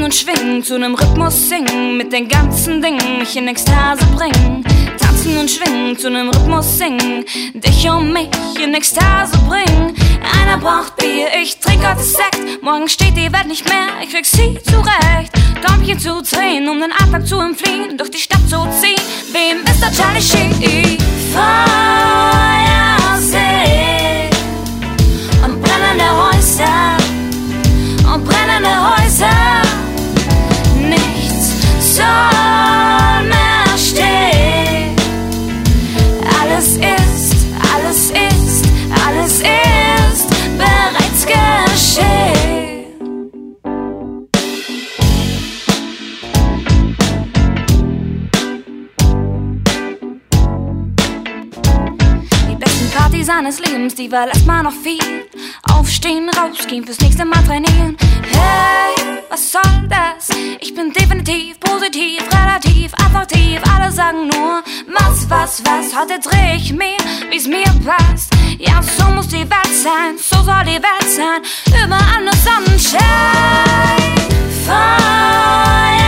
und schwingen, zu nem Rhythmus singen, mit den ganzen Dingen mich in Ekstase bringen. Tanzen und schwingen, zu nem Rhythmus singen, dich und mich in Ekstase bringen. Einer braucht Bier, ich trink heute Sekt. Morgen steht die Welt nicht mehr, ich krieg sie zurecht. Däumchen zu drehen, um den Alltag zu entfliehen, durch die Stadt zu ziehen, wie Mr. Charlie Sheen. Feuersee und brennende Häuser und brennende Häuser. Nichts soll mehr stehen. Alles ist, alles ist, alles ist bereits geschehen. Die besten Partys seines Lebens, die verlässt man noch viel. Aufstehen, rausgehen, fürs nächste Mal trainieren. Hey, was soll das? Ich bin definitiv positiv, relativ attraktiv. Alle sagen nur, was, heute dreh ich mir, wie's mir passt. Ja, so muss die Welt sein, so soll die Welt sein. Überall nur Sonnenschein. Feuer